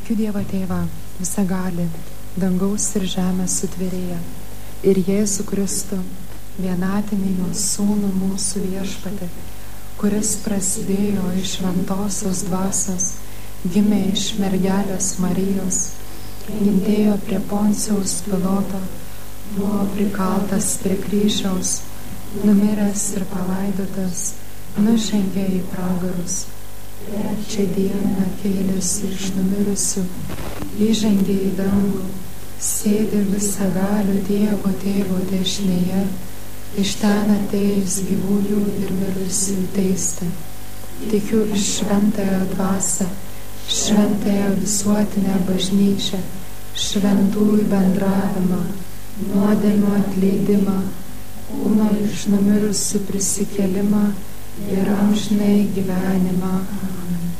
Tikiu Dievą Tėvą, visagalį, dangaus ir žemės sutvėrėją, ir Jėzų Kristų, vienatinį jo sūnų mūsų viešpatį, kuris prasidėjo iš šventosios dvasios, gimė iš mergelės Marijos, gimtėjo prie Poncijaus Piloto, buvo prikaltas prie kryžiaus, numiręs ir palaidotas, nužengė į pragarus. Trečią dieną kėlėsi iš numirusių, įžengė į dangų, sėdi visagalio Dievo Tėvo dešinėje, iš ten atėjus gyvųjų ir mirusių teisti. Tikiu šventąją dvasią, šventąją visuotinę bažnyčią, šventųjų bendravimą, nuodėmių atleidimą, kūno iš numirusių prisikėlimą ir amžinai gyvenimą. Amen.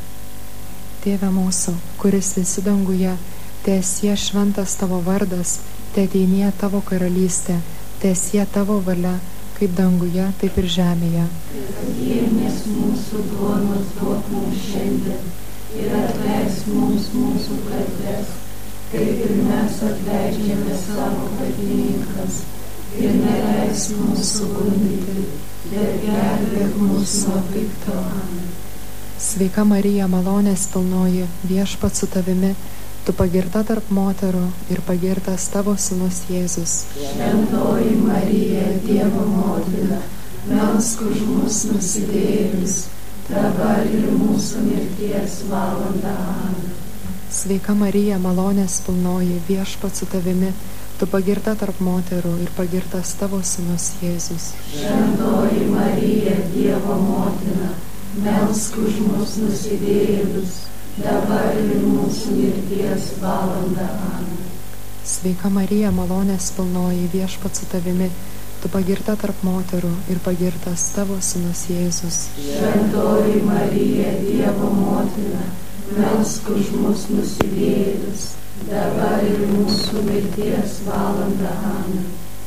Tėve mūsų, kuris esi danguje, teesie šventas tavo vardas, teateinie tavo karalystė, teesie tavo valia, kaip danguje, taip ir žemėje. Kasdienės mūsų duonos duok mums šiandien ir atleisk mums mūsų kaltes, kaip ir mes atleidžiame savo kaltininkams, ir neleisk mūsų gundyti, bet gelbėk mus nuo pikto. Amen. Sveika Marija, malonės pilnoji, Viešpats su tavimi, tu pagirta tarp moterų ir pagirtas tavo sūnus Jėzus. Šventoji Marija, Dievo motina, melsk už mus nusidėjėlius, dabar ir mūsų mirties valandą. Amen. Sveika Marija, malonės pilnoji, Viešpats su tavimi, tu pagirta tarp moterų ir pagirtas tavo sūnus Jėzus. Šventoji Marija, Dievo motina, melsk už mus nusidėjėlius, dabar ir mūsų mirties valandą. Amen. Sveika Marija, malonės pilnoji, Viešpats su tavimi, tu pagirta tarp moterų ir pagirtas tavo sūnus Jėzus. Šventoji Marija, Dievo motina, melsk už mus nusidėjėlius, dabar ir mūsų mirties valandą. Amen.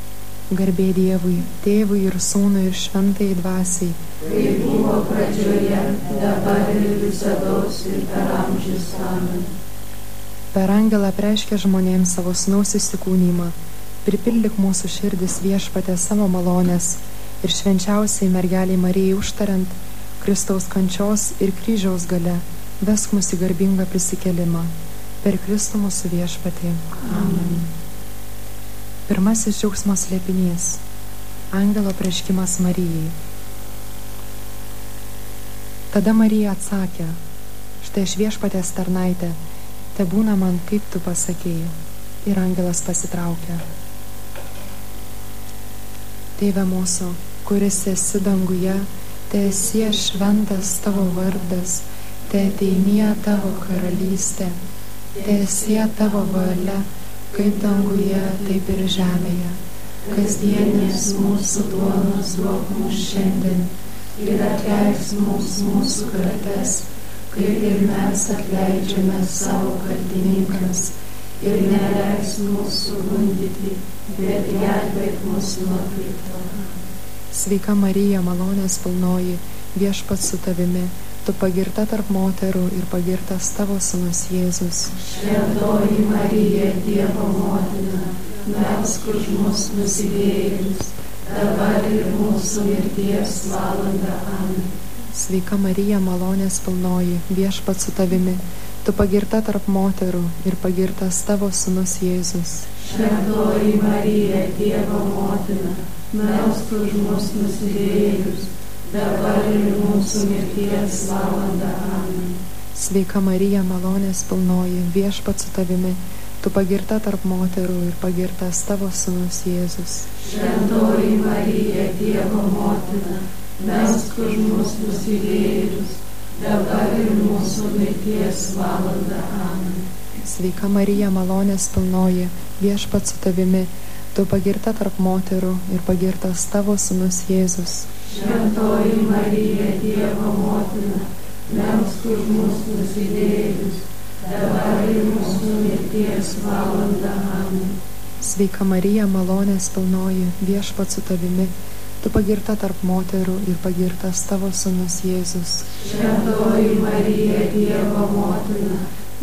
Garbė Dievui, Tėvui ir Sūnui ir Šventai Dvasiai, kaip buvo pradžioje, dabar ir visados ir per amžius. Amen. Per angelą apreiškė žmonėms savo sūnaus įsikūnymą, pripildyk mūsų širdis Viešpate savo malonės ir švenčiausiai mergeliai Marijai užtariant Kristaus kančios ir kryžiaus gale, vesk mus į garbingą prisikėlimą. Per Kristų mūsų Viešpatį. Amen. Pirmasis džiaugsmo slėpinys. Angelo apreiškimas Marijai. Tada Marija atsakė, štai aš Viešpatės tarnaitė, tebūna man, kaip tu pasakėjai. Ir angelas pasitraukė. Tėve mūsų, kuris esi danguje, teesie šventas tavo vardas, teateinie tavo karalystė, teesie tavo valia, kaip danguje, taip ir žemėje. Kasdienės mūsų duonos duok mums šiandien ir atleisk mums mūsų kaltes, kaip ir mes atleidžiame savo kaltininkams, ir neleisk mūsų gundyti, bet gelbėk mus nuo pikto. Sveika Marija, malonės pilnoji, Viešpats su tavimi, tu pagirta tarp moterų ir pagirtas tavo sūnus Jėzus. Šventoji Marija, Dievo motina, melsk už mus nusidėjėlius, dabar ir mūsų mirties valandą. Amen. Sveika Marija, malonės pilnoji, Viešpats su tavimi, tu pagirta tarp moterų ir pagirtas tavo sūnus Jėzus. Šventoji Marija, Dievo motina, melsk už mus nusidėjėlius, dabar ir mūsų mirties valandą. Amen. Sveika Marija, malonės pilnoji, Viešpats su tavimi, tu pagirta tarp moterų ir pagirtas tavo sūnus Jėzus. Šventoji Marija, Dievo motina, melsk už mus nusidėjėlius, dabar ir mūsų mirties valandą. Amen. Sveika Marija, malonės pilnoji, Viešpats su tavimi, tu pagirta tarp moterų ir pagirtas tavo sūnus Jėzus. Šventoji Marija, Dievo motina, melsk už mus nusidėjėlius, dabar ir mūsų mirties valandą. Amen. Sveika Marija, malonės pilnoji, Viešpats su tavimi, tu pagirta tarp moterų ir pagirtas tavo sūnus Jėzus. Šventoji Marija, Dievo motina,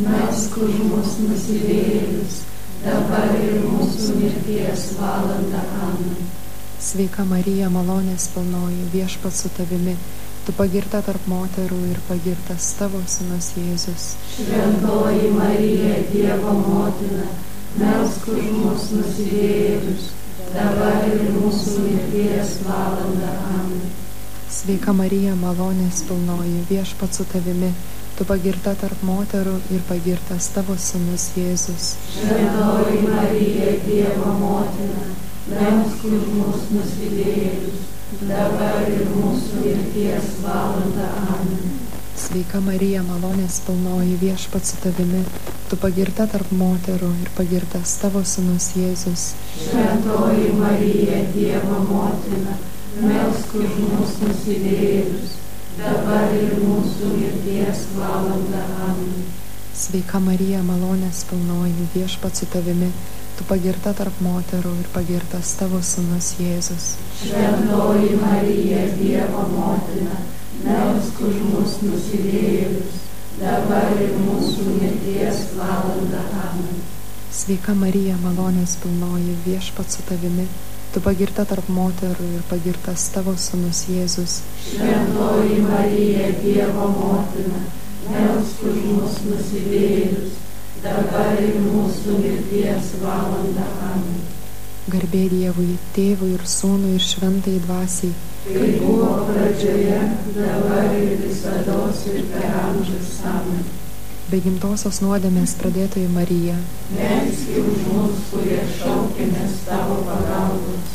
melsk už mus nusidėjėlius, dabar ir mūsų mirties valandą. Amen. Sveika Marija, malonės pilnoji, Viešpats su tavimi, tu pagirta tarp moterų ir pagirtas tavo sūnus Jėzus. Šventoji Marija, Dievo motina, melsk už mus nusidėjėlius, dabar ir mūsų mirties valandą. Amen. Sveika Marija, malonės pilnoji, Viešpats su tavimi, tu pagirta tarp moterų ir pagirtas tavo sūnus Jėzus. Šventoji Marija, Dievo motina, melsk už mus nusidėjėlius, dabar ir mūsų mirties valandą. Amen. Sveika Marija, malonės pilnoji, Viešpats su tavimi, tu pagirta tarp moterų ir pagirtas tavo sūnus Jėzus. Šventoji Marija, Dievo motina, melsk už mus nusidėjėlius, dabar ir mūsų mirties valandą. Amen. Sveika Marija, malonės pilnoji, Viešpats su tavimi, tu pagirta tarp moterų ir pagirtas tavo sūnus Jėzus. Šventoji Marija, Dievo motina, melsk už mus nusidėjėlius, dabar ir mūsų mirties valandą. Amen. Sveika Marija, malonės pilnoji, Viešpats su tavimi, tu pagirta tarp moterų ir pagirtas tavo sūnus Jėzus. Šventoji Marija, Dievo motina, melsk už mus nusidėjėlius, dabar ir mūsų mirties valandą. Amen. Garbė Dievui, Tėvui ir Sūnui ir Šventai Dvasiai, kaip buvo pradžioje, dabar ir visados ir per amžius. Amen. be gimtosios nuodėmės pradėtoji Marija, melski už mus, kurie šaukėmės tavo pagalbos.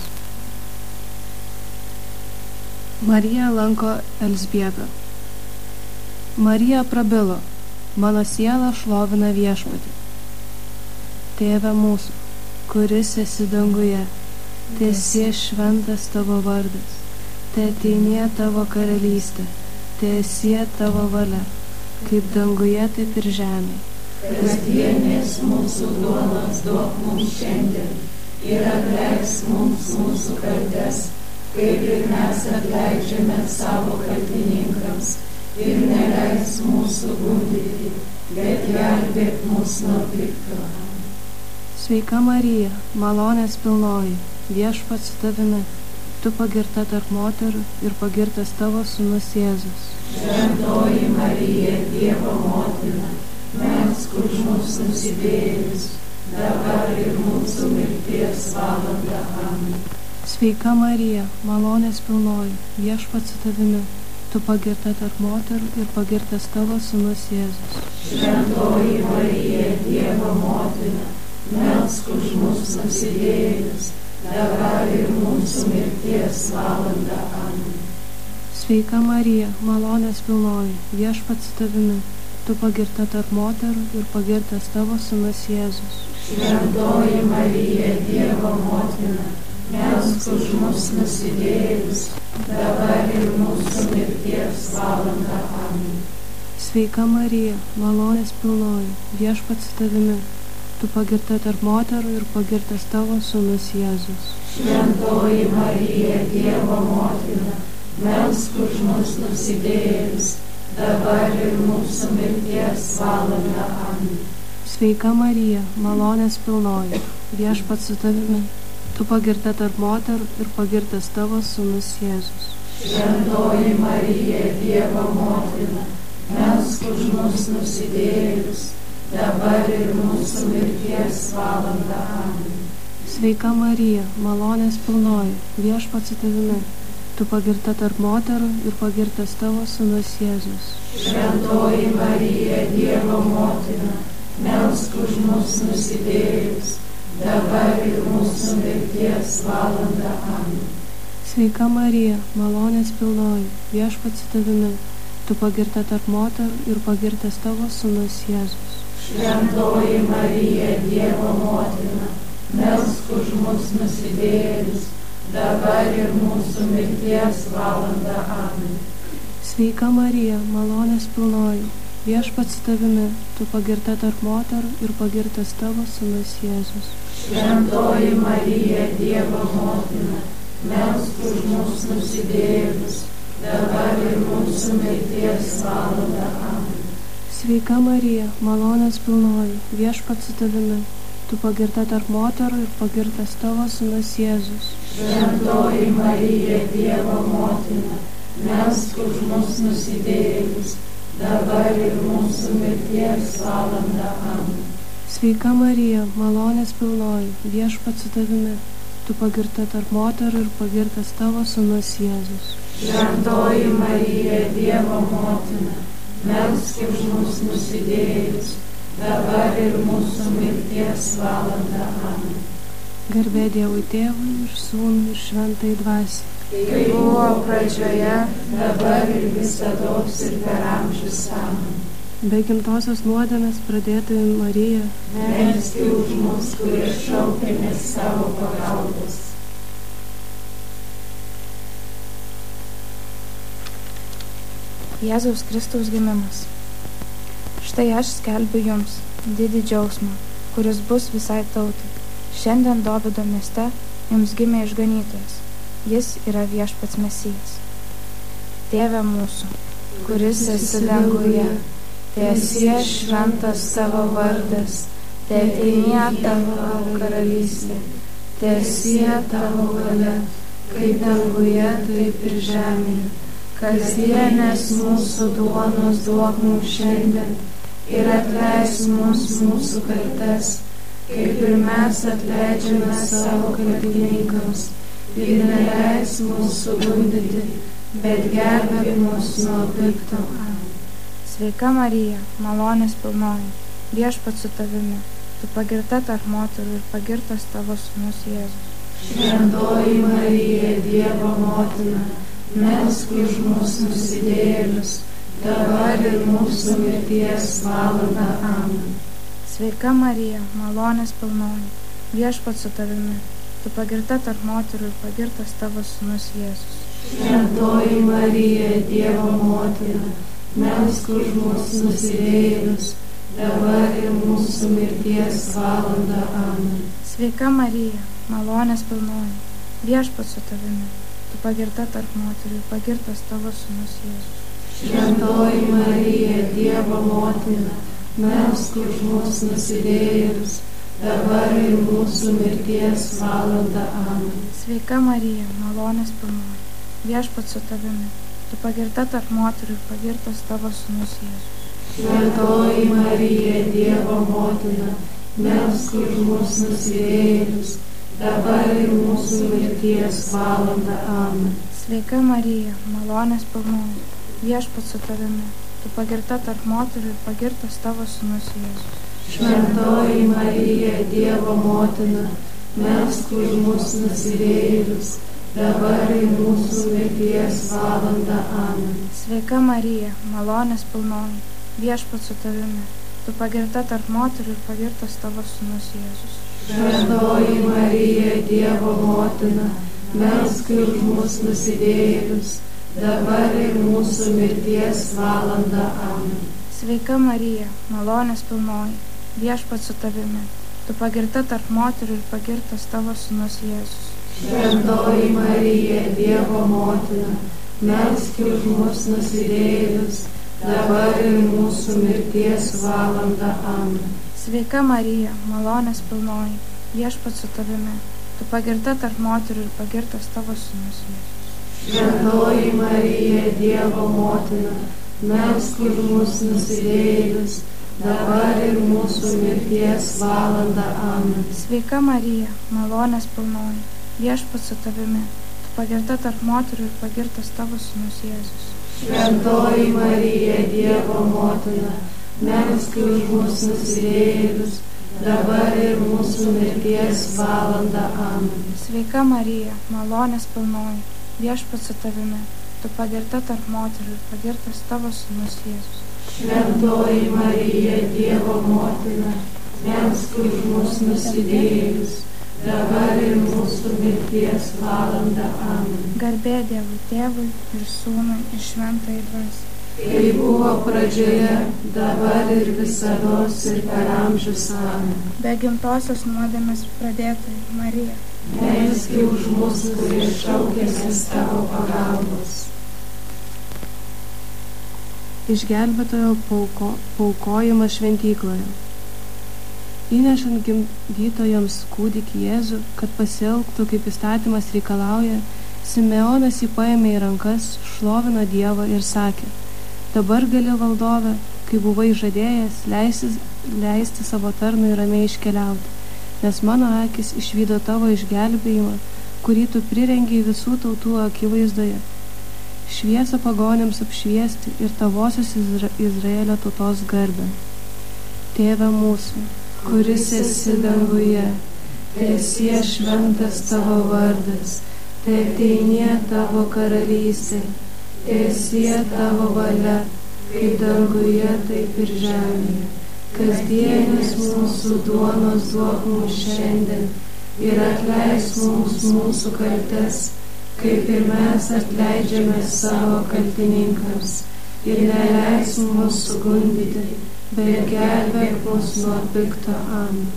Marija lanko Elzbietą. Marija prabilo, mano siela šlovina Viešpatį. Tėve mūsų, kuris esi danguje, teesie šventas tavo vardas, teateinie tavo karalystė, teesie tavo valia, kaip danguje, taip ir žemėje. Kasdienės mūsų duonos duok mums šiandien ir atleisk mums mūsų kaltes, kaip ir mes atleidžiame savo kaltininkams, ir neleisk mūsų gundyti, bet gelbėk mus nuo pikto. Sveika Marija, malonės pilnoji, Viešpats su tavimi, tu pagirta tarp moterų ir pagirtas tavo sūnus Jėzus. Šventoji Marija, Dievo motina, melsk už mus nusidėjėlius, dabar ir mūsų mirties valandą. Amen. Sveika Marija, malonės pilnoji, Viešpats su tavimi, tu pagirta tarp moterų ir pagirtas tavo sūnus Jėzus. Šventoji Marija, Dievo motina, melsk už mus nusidėjėlius, dabar ir mūsų mirties valandą. Amen. Sveika Marija, malonės pilnoji, Viešpats su tavimi, tu pagirta tarp moterų ir pagirtas tavo sūnus Jėzus. Šventoji Marija, Dievo motina, melsk už mus nusidėjėlius, dabar ir mūsų mirties valandą. Amen. Sveika Marija, malonės pilnoji, Viešpats su tavimi, tu pagirta tarp moterų ir pagirtas tavo sūnus Jėzus. Šventoji Marija, Dievo motina, melsk už mus nusidėjėlius, dabar ir mūsų mirties valandą. Amen. Sveika Marija, malonės pilnoji, Viešpats su tavimi, tu pagirta tarp moterų ir pagirtas tavo sūnus Jėzus. Šventoji Marija, Dievo motina, melsk už mus nusidėjėlius, dabar ir mūsų mirties valandą. Amen. Sveika Marija, malonės pilnoji, Viešpats su tavimi, tu pagirta tarp moterų ir pagirtas tavo sūnus Jėzus. Šventoji Marija, Dievo motina, melsk už mus nusidėjėlius, dabar ir mūsų mirties valandą. Amen. Sveika Marija, malonės pilnoji, Viešpats su tavimi, tu pagirta tarp moterų ir pagirtas tavo sūnus Jėzus. Šventoji Marija, Dievo motina, melsk už mus nusidėjėlius, dabar ir mūsų mirties valandą. Amen. Sveika Marija, malonės pilnoji, Viešpats su tavimi, tu pagirta tarp moterų ir pagirtas tavo sūnus Jėzus. Šventoji Marija, Dievo motina, melsk už mus nusidėjėlius, dabar ir mūsų mirties valandą. Amen. Sveika Marija, malonės pilnoji, Viešpats su tavimi, tu pagirta tarp moterų ir pagirtas tavo sūnus Jėzus. Šventoji Marija, Dievo motina, melsk už mus nusidėjėlius, dabar ir mūsų mirties valandą. Amen. Sveika Marija, malonės pilnoji, Viešpats su tavimi, tu pagirta tarp moterų ir pagirtas tavo sūnus Jėzus. Šventoji Marija, Dievo motina, melsk už mus nusidėjėlius, dabar ir mūsų mirties valandą. Amen. Garbė Dievui Tėvui ir Sūnui ir Šventai Dvasiai. Kaip buvo pradžioje, dabar ir visados ir per amžius. Amen. Be gimtosios nuodėmės pradėtoji Marija, melski už mus, kurie šaukiamės savo pagalbos. Jėzaus Kristaus gimimas. Štai aš skelbiu jums didį džiaugsmą, kuris bus visai tautai. Šiandien Dovydo mieste jums gimė išganytojas. Jis yra Viešpats Mesijas. Tėve mūsų, kuris esi danguje, teesie šventas tavo vardas, teateinie tavo karalystė, teesie tavo valia, kaip danguje, taip ir žemėje. Kasdienės mūsų duonos duok mums šiandien ir atleisk mums mūsų kaltes, kaip ir mes atleidžiame savo kaltininkams, ir neleisk mūsų gundyti, bet gelbėk mus nuo pikto. Sveika Marija, malonės pilnoji, Viešpats su tavimi, tu pagirta tarp moterų ir pagirtas tavo sūnus Jėzus. Šventoji Marija, Dievo motina, melsk už mus nusidėjėlius, dabar ir mūsų mirties valandą. Amen. Sveika Marija, malonės pilnoji, Viešpats su tavimi, tu pagirta tarp moterų ir pagirtas tavo sūnus Jėzus. Šventoji Marija, Dievo motina, melsk už mus nusidėjėlius, dabar ir mūsų mirties valandą. Amen. Sveika Marija, malonės pilnoji, Viešpats su tavimi, tu pagirta tarp moterų ir pagirtas tavo sūnus Jėzus. Šventoji Marija, Dievo motina, melsk už mus nusidėjėlius, dabar ir mūsų mirties valandą. Amen. Sveika Marija, malonės pilnoji, Viešpats su tavimi, tu pagirta tarp moterų ir pagirtas tavo sūnus Jėzus. Šventoji Marija, Dievo motina, melsk už mus nusidėjėlius, dabar ir mūsų mirties valandą. Amen. Sveika Marija, malonės pilnoji, Viešpats su tavimi, tu pagirta tarp moterų ir pagirtas tavo sūnus Jėzus. Šventoji Marija, Dievo motina, melsk už mus nusidėjėlius, dabar ir mūsų mirties valandą. Amen. Sveika Marija, malonės pilnoji, Viešpats su tavimi, tu pagirta tarp moterų ir pagirtas tavo sūnus Jėzus. Šventoji Marija, Dievo motina, melsk už mus nusidėjėlius, dabar ir mūsų mirties valandą. Amen. Sveika Marija, malonės pilnoji, Viešpats su tavimi, tu pagirta tarp moterų ir pagirtas tavo sūnus Jėzus. Šventoji Marija, Dievo motina, melsk už mus nusidėjėlius, dabar ir mūsų mirties valandą. Amen. Sveika Marija, malonės pilnoji, Viešpats su tavimi, tu pagirta tarp moterų ir pagirtas tavo sūnus Jėzus. Šventoji Marija, Dievo motina, melsk už mus nusidėjėlius, dabar ir mūsų mirties valandą. Amen. Sveika Marija, malonės pilnoji, Viešpats su tavimi, tu pagirta tarp moterų ir pagirtas tavo sūnus Jėzus. Šventoji Marija, Dievo motina, melsk už mus nusidėjėlius, dabar ir mūsų mirties valandą. Amen. Sveika Marija, malonės pilnoji, Viešpats su tavimi, tu pagirta tarp moterų ir pagirtas tavo sūnus Jėzus. Šventoji Marija, Dievo motina, melsk už mus nusidėjėlius, dabar ir mūsų mirties valandą. Amen. Garbė Dievui Tėvui ir Sūnui ir Šventai Dvasiai. Kaip buvo pradžioje, dabar ir visados ir per amžius. Amen. Be gimtosios nuodėmės pradėtoji Marija, melski už mus, kurie šaukiamės tavo pagalbos. išgelbėtojo paaukojimas šventykloje. Įnešant gimdytojams kūdikį Jėzų, kad pasielgtų kaip įstatymas reikalauja, Simeonas jį paėmė į rankas, šlovino Dievą ir sakė: dabar gali, valdove, kai buvai žadėjęs, leisti savo tarnui ramiai iškeliauti, nes mano akis išvydo tavo išgelbėjimą, kurį tu prirengiai visų tautų akivaizdoje, šviesą pagonims apšviesti ir tavosios Izraelio tautos garbę. Tėve mūsų, kuris esi danguje, teesie šventas tavo vardas, teateinie tavo karalystė, teesie tavo valia, kaip danguje, taip ir žemėje. Kasdienis mūsų duonos duok mums šiandien ir atleisk mums mūsų kaltes, kaip ir mes atleidžiame savo kaltininkams. Ir neleisk mums sugundyti, bet gelbėk mus nuo pikto. Amen.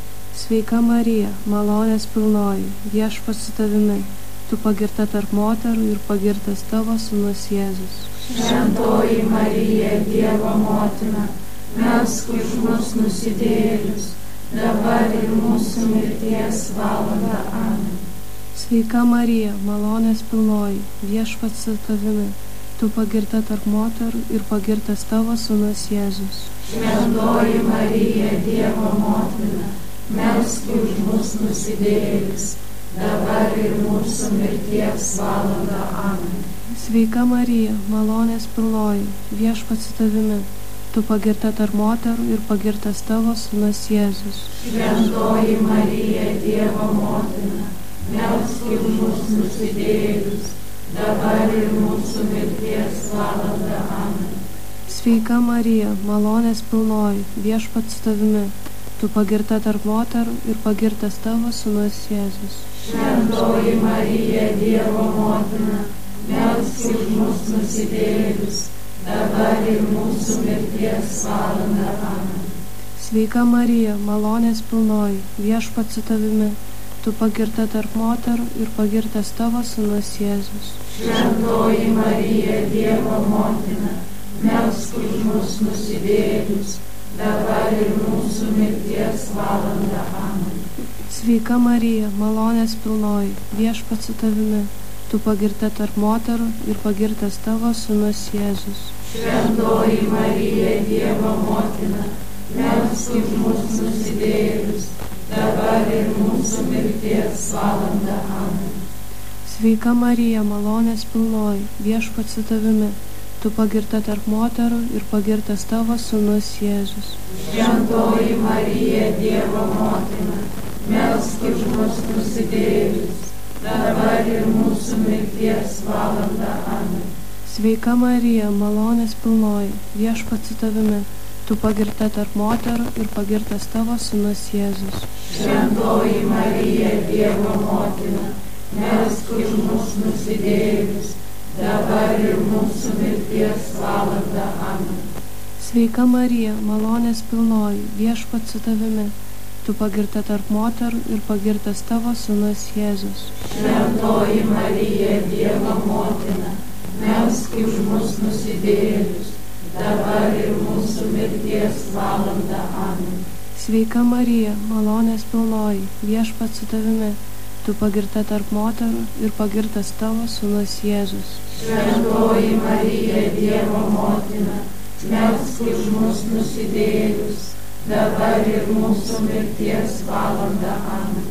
Sveika Marija, malonės pilnoji, Viešpats su tavimi, tu pagirta tarp moterų ir pagirtas tavo sūnus Jėzus. Šventoji Marija, Dievo motina, melsk už mus nusidėjėlius, dabar ir mūsų mirties valandą. Amen. Sveika Marija, malonės pilnoji, Viešpats su tavimi, tu pagirta tarp moterų ir pagirtas tavo sūnus Jėzus. Šventoji Marija, Dievo motina, melsk už mus nusidėjėlius, dabar ir mūsų mirties valandą. Amen. Sveika Marija, malonės pilnoji, Viešpats su tavimi, tu pagirta tarp moterų ir pagirtas tavo sūnus Jėzus. Šventoji Marija, Dievo motina, melsk už mus nusidėjėlius, dabar ir mūsų mirties valandą. Amen. Sveika Marija, malonės pilnoji, Viešpats su tavimi, tu pagirta tarp moterų ir pagirtas tavo sūnus Jėzus. Šventoji Marija, Dievo motina, melsk už mus nusidėjėlius, dabar ir mūsų mirties valandą. Amen. Sveika Marija, malonės pilnoji, Viešpats su tavimi, tu pagirta tarp moterų ir pagirtas tavo sūnus Jėzus. Šventoji Marija, Dievo motina, melsk už mus nusidėjėlius, dabar ir mūsų mirties valandą. Amen. Sveika Marija, malonės pilnoji, Viešpats su tavimi, tu pagirta tarp moterų ir pagirtas tavo sūnus Jėzus. Šventoji Marija, Dievo motina, melsk už mus nusidėjėlius, dabar ir mūsų mirties valandą. Amen. Sveika Marija, malonės pilnoji, Viešpats su tavimi, tu pagirta tarp moterų ir pagirtas tavo sūnus Jėzus. Šventoji Marija, Dievo motina, melsk už mus nusidėjėlius, dabar ir mūsų mirties valandą. Amen. Sveika Marija, malonės pilnoji, Viešpats su tavimi, tu pagirta tarp moterų ir pagirtas tavo sūnus Jėzus. Šventoji Marija, Dievo motina, melsk už mus nusidėjėlius, dabar ir mūsų mirties valandą. Amen. Sveika Marija, malonės pilnoji, Viešpats su tavimi, tu pagirta tarp moterų ir pagirtas tavo sūnus Jėzus. Šventoji Marija, Dievo motina, melsk už mus nusidėjėlius, dabar ir mūsų mirties valandą. Amen. Sveika Marija, malonės pilnoji, Viešpats su tavimi, tu pagirta tarp moterų ir pagirtas tavo sūnus Jėzus. Šventoji Marija, Dievo motina, melsk už mus nusidėjėlius, dabar ir mūsų mirties valandą. Amen.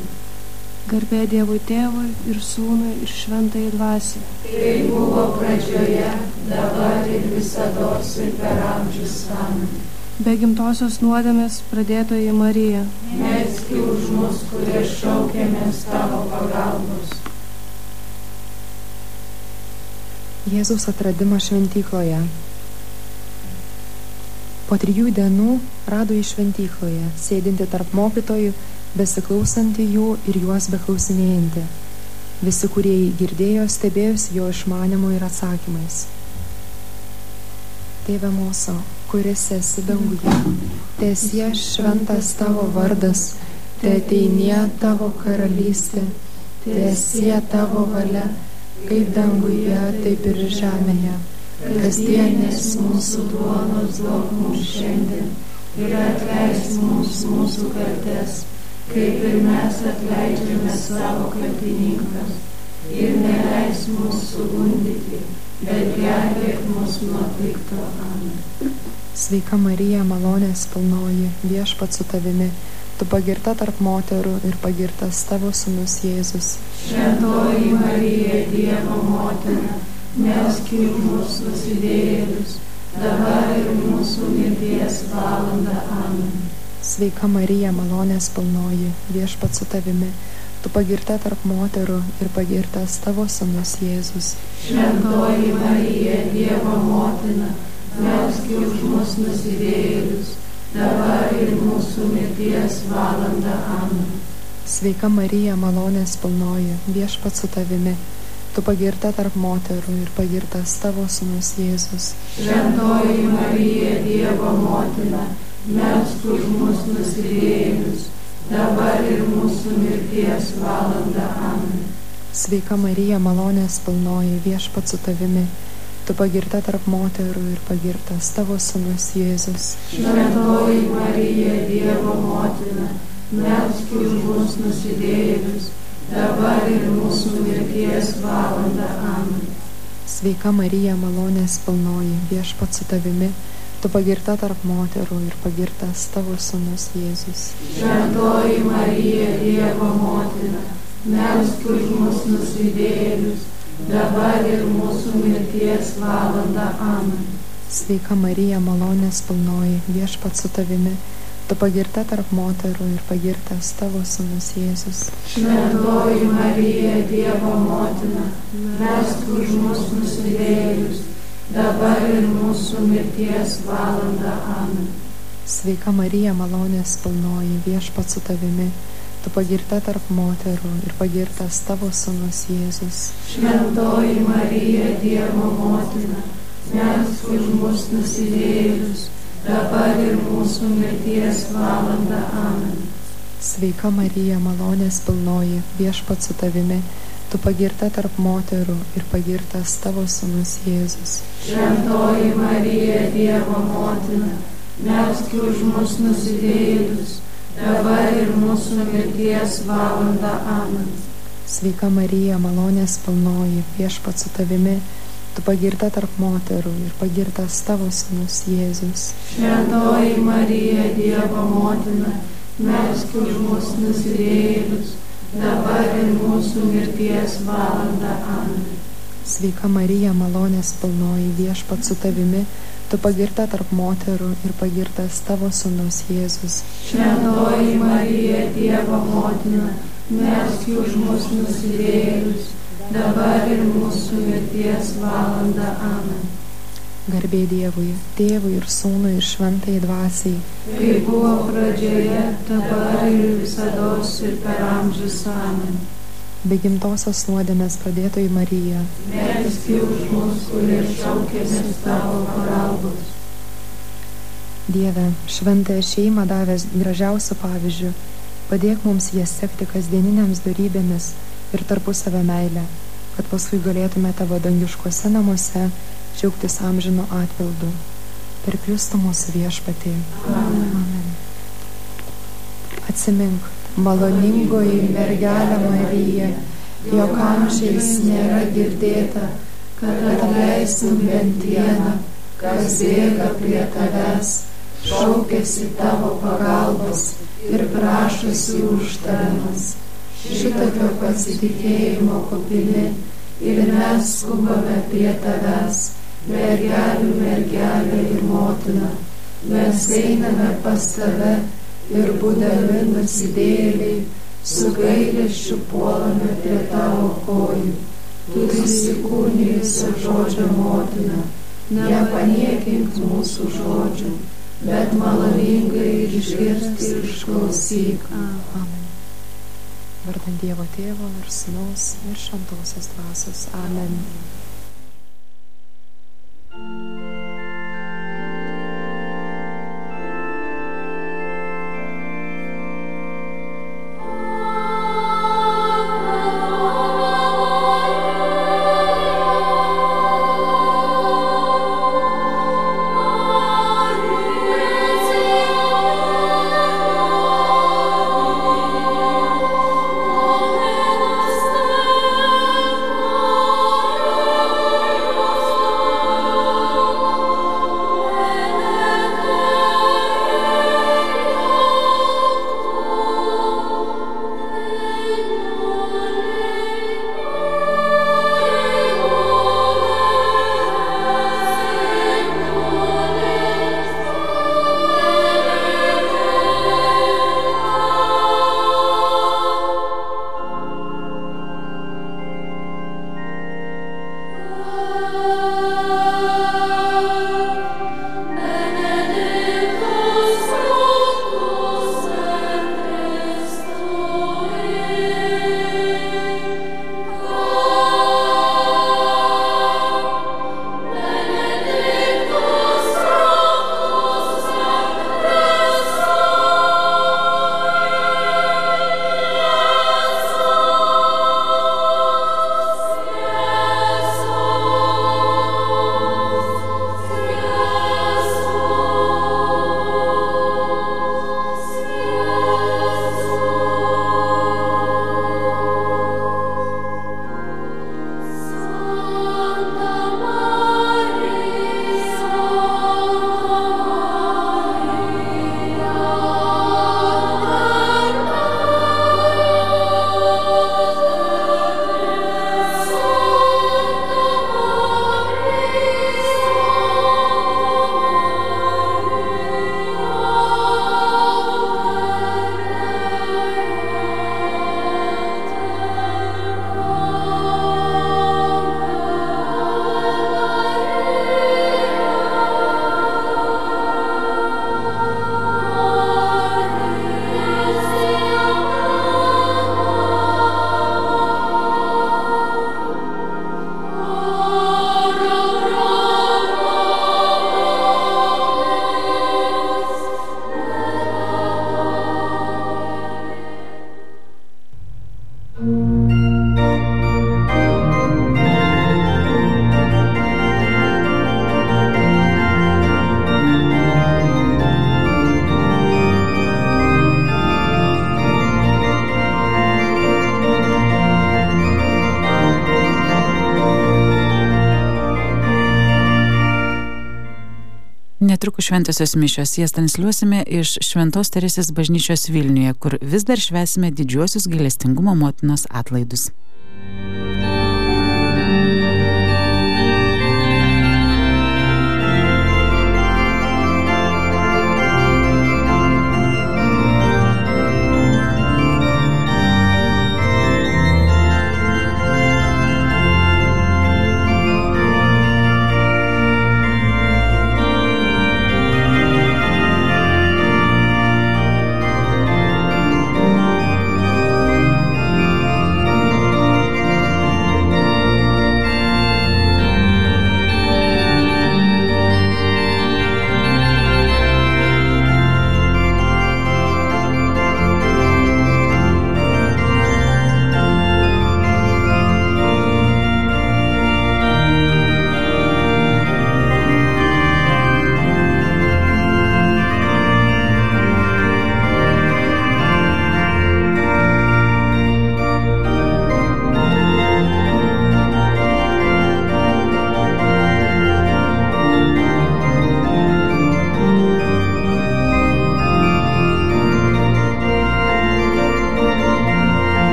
Garbė Dievui Tėvui ir Sūnui ir Šventajai Dvasiai. Kaip buvo pradžioje, dabar ir visados ir per amžius. Amen. Be gimtosios nuodėmės pradėtoji Marija, melsk už mus, kurie šaukiamės tavo pagalbos. Jėzaus atradimas šventykloje. Po 3 dienų rado jį šventykloje, sėdinti tarp mokytojų, besiklausantį jų ir juos beklausinėjantį. Visi, kurie jį girdėjo, stebėjosi jo išmanymu ir atsakymais. Tėve mūsų, kuris esi danguje, teesie šventas tavo vardas, teateinie tavo karalystė, teesie tavo valia, kaip danguje, taip ir žemėje. kasdienės mūsų duonos duok mums šiandien ir atleisk mums mūsų kaltes, kaip ir mes atleidžiame savo kaltininkams. Ir neleis mūsų sugundyti, bet gelbėk mus nuo pikto. Amen. Sveika Marija, malonės pilnoji, Viešpats su tavimi, tu pagirta tarp moterų ir pagirtas tavo sūnus Jėzus. Šventoji Marija, Dievo motina, melsk už mus nusidėjėlius, dabar ir mūsų mirties valandą. Amen. Sveika Marija, malonės pilnoji, Viešpats su tavimi, tu pagirta tarp moterų ir pagirtas tavo sūnus Jėzus. Šventoji Marija, Dievo motina, melsk už mus nusidėjėlius, dabar ir mūsų mirties valandą. Amen. Sveika Marija, malonės pilnoji, Viešpats su tavimi, tu pagirta tarp moterų ir pagirtas tavo sūnus Jėzus. Šventoji Marija, Dievo motina, melsk už mus nusidėjėlius, dabar ir mūsų mirties valandą. Amen. Sveika Marija, malonės pilnoji, Viešpats su tavimi, tu pagirta tarp moterų ir pagirtas tavo sūnus Jėzus. Šventoji Marija, Dievo motina, melsk už mus nusidėjėlius, dabar ir mūsų mirties valandą. Amen. Sveika Marija, malonės pilnoji, Viešpats su tavimi, tu pagirta tarp moterų ir pagirtas tavo sūnus Jėzus. Šventoji Marija, Dievo motina, melsk už mus nusidėjėlius, dabar ir mūsų mirties valandą. Amen. Sveika Marija, malonės pilnoji, Viešpats su tavimi, tu pagirta tarp moterų ir pagirtas tavo sūnus Jėzus. Šventoji Marija, Dievo motina, melsk už mus nusidėjėlius, dabar ir mūsų mirties valandą. Amen. Sveika Marija, malonės pilnoji, Viešpats su tavimi, tu pagirta tarp moterų ir pagirtas tavo sūnus Jėzus. Šventoji Marija, Dievo motina, melsk už mus nusidėjėlius, dabar ir mūsų mirties valandą. Amen. Sveika Marija, malonės pilnoji, Viešpats su tavimi, tu pagirta tarp moterų ir pagirtas tavo sūnus Jėzus. Šventoji Marija, Dievo motina, melsk už mus nusidėjėlius, dabar ir mūsų mirties valandą. Amen. Sveika Marija, malonės pilnoji, Viešpats su tavimi, tu pagirta tarp moterų ir pagirtas tavo sūnus Jėzus. Šventoji Marija, Dievo motina, melsk už mus nusidėjėlius, dabar ir mūsų mirties valandą. Amen. Sveika Marija, malonės pilnoji, Viešpats su tavimi, tu pagirta tarp moterų ir pagirtas tavo sūnus Jėzus. Šventoji Marija, Dievo motina, melsk už mus nusidėjėlius, dabar ir mūsų mirties valandą. Amen. Garbė Dievui, Tėvui ir Sūnui ir Šventajai Dvasiai, kaip buvo pradžioje, dabar ir visados ir per amžius. Amen. be gimtosios nuodėmės pradėtoji Marija, melsk už mus, kurie šaukėmės tavo pagalbos. Dieve, šventąją šeimą davęs gražiausių pavyzdžių, padėk mums jas sekti kasdieniniams dorybėmis ir tarpusavio meilę, kad paskui galėtume tavo dangiškuose namuose džiaugtis amžinu atpildu. Per Kristų mūsų viešpatį. Amen. Atsimink, maloningoji mergelė Marija, jog amžiais nėra girdėta, kad atleistum bent vieną, kas bėga prie tavęs, šaukėsi tavo pagalbos ir prašosi užtariamas. Šitokio pasitikėjimo kupini ir mes skubame prie tavęs, mergelių mergelė ir motina. Mes einame pas tave ir būdami nusidėjėliai, su gailesčiu puolame prie tavo kojų. Tu įsikūnijusio žodžio motina, nepaniekink mūsų žodžių, bet maloningai išgirsk ir išklausyk. Amen. Vardant Dievo Tėvo ir Sūnaus ir Šventosios Dvasios. Amen. netrukus šventosios mišios, jas transliuosime iš Šventos Teresės bažnyčios Vilniuje, kur vis dar švęsime didžiuosius gailestingumo motinos atlaidus.